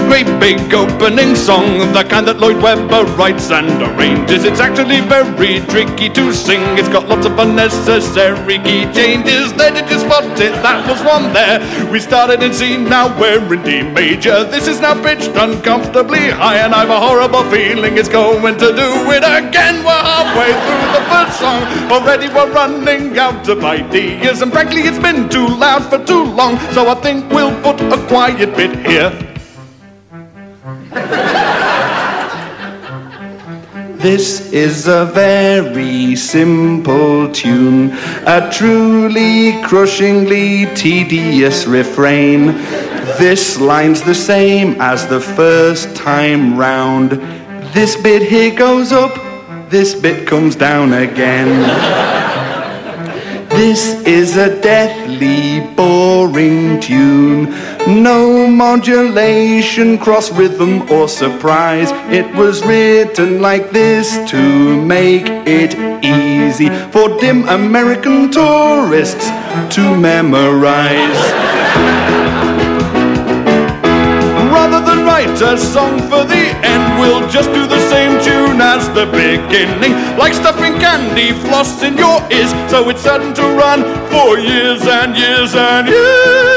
great big opening song, the kind that Lloyd Webber writes and arranges. It's actually very tricky to sing. It's got lots of unnecessary key changes. There, did you spot it? That was one there. We started in C, now we're in D major. This is now pitched uncomfortably high, and I've a horrible feeling it's going to do it again. We're halfway through the first song. Already we're running out of ideas, and frankly it's been too loud for too long, so I think we'll put a quiet bit here. This is a very simple tune, a truly crushingly tedious refrain. This line's the same as the first time round. This bit here goes up, this bit comes down again. This is a deathly boring tune. No modulation, cross rhythm or surprise. It was written like this to make it easy for dim American tourists to memorize. Rather than write a song for the end, we'll just do the same tune as the beginning. Like stuffing candy floss in your ears, so it's certain to run for years and years and years.